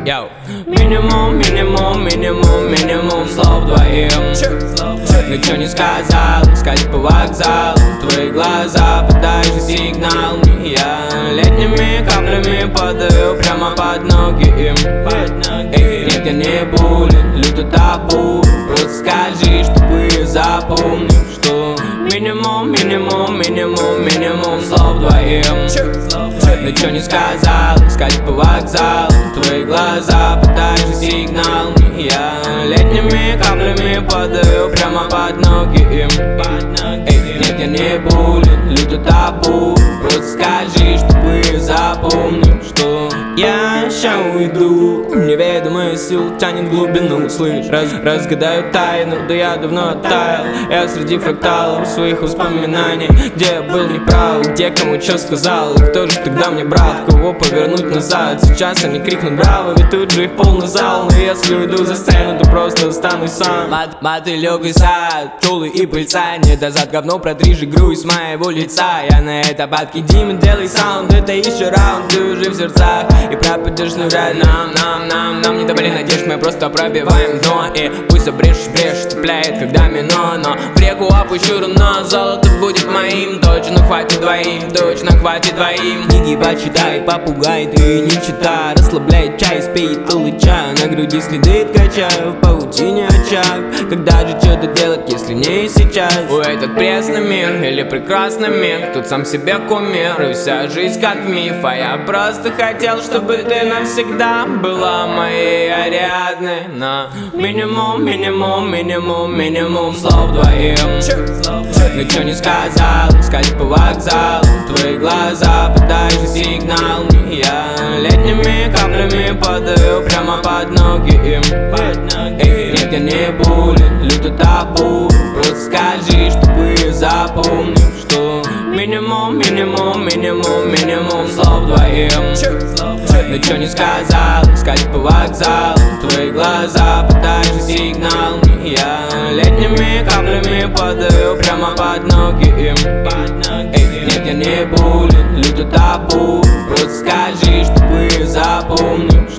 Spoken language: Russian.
Йоу. Минимум, минимум, минимум, минимум слов двоим. Ничего не сказал, искать по вокзалу. Твои глаза подающие сигнал. Я летними каплями падаю прямо под ноги им. Нет, я не буллин, люто табу. Просто скажи, чтобы я запомнил, что минимум, минимум, минимум, минимум слов двоим. Ничего не сказал, искать по вокзалу. Твои глаза подающие сигнал. Я летними каплями падаю прямо под ноги им. Нет, я не буллин, люто табу. Просто скажи, чтобы я запомнил, что я ща уйду. Неведомая сила тянет глубину. Слышь, разгадаю тайну, да я давно оттаял. Я среди фракталов своих воспоминаний. Где я был неправ, где кому что сказал. И кто же тогда мне брат, кого повернуть назад? Сейчас они крикнут браво, ведь тут же их полный зал. Но если уйду за сцену, то просто останусь сам. Мотылёк и сад, чулы и пыльца. Не дозад говно, протри же грусть с моего лица. Я на это бабки Дима, делай саунд. Это еще раунд, ты уже в сердцах. И пропадешь навряд нам не добавили надежд, мы просто пробиваем дно. И пусть обрежешь брешь, цепляет когда мино. Но в реку опущу руно, золото будет моим. Точно хватит двоим, точно хватит двоим. Книги почитай, попугай, ты не читай. Расслабляет чай, спеет улыча. На груди следы качаю, в паутине очаг. Когда же что-то делать, если не сейчас? У этот пресный мир или прекрасный мир, тут сам себе кумир. И вся жизнь как миф, а я просто хотел, чтобы ты навсегда была моей Ариадной. На минимум, минимум, минимум, минимум слов двоим. Ничего не сказал, искать по вокзалу. Твои глаза подающие сигнал. Я летними каплями падаю прямо под ноги им. Нет, я не буллин, люто табу. Просто скажи, чтобы я запомнил, что минимум, минимум, минимум, минимум слов двоим. Ничего не сказал, искать по вокзалу. Твои глаза подающие сигнал. Я летними каплями падаю прямо под ноги им. Нет, я не буллин, люто табу. Просто скажи, чтобы я запомнил,